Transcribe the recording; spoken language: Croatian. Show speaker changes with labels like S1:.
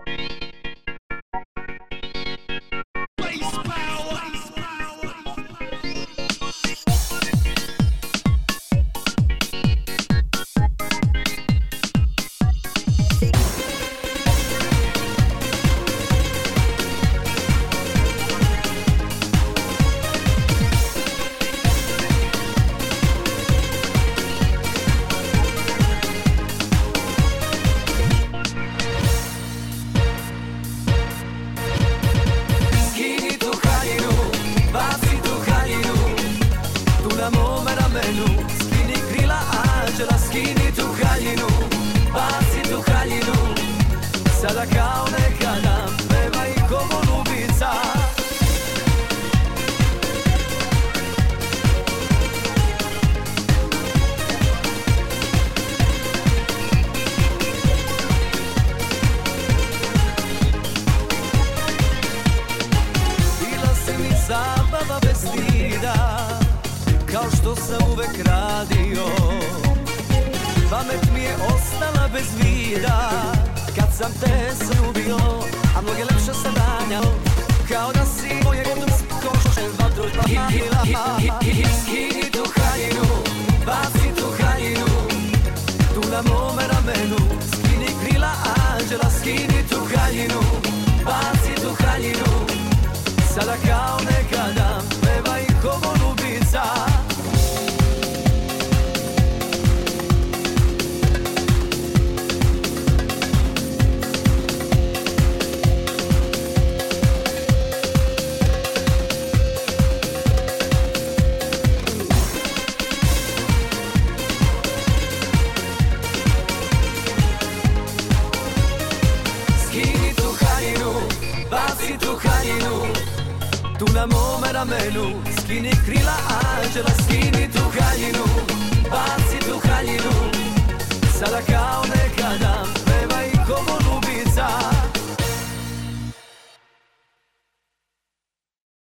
S1: Skini krila anđela, skini tu haljinu, baci tu haljinu. Sada kao nekada pevaj ko golubica. Bila si mi zabava bez stida, kao što sam uvek radio. Pamet mi je ostala bez vida kad sam te zaljubio, a mnoge lepše sam danjao, kao da si moje košen vatru zapalila. Skini tu haljinu, baci tu haljinu, tu na mome ramenu. Skini krila anđela, skini tu haljinu, baci tu haljinu. Sada kao nekada pevaj ko golubica. Baci tu haljinu, tu na mome ramenu. Skini krila anđela, skini tu haljinu, baci tu haljinu. Sada kao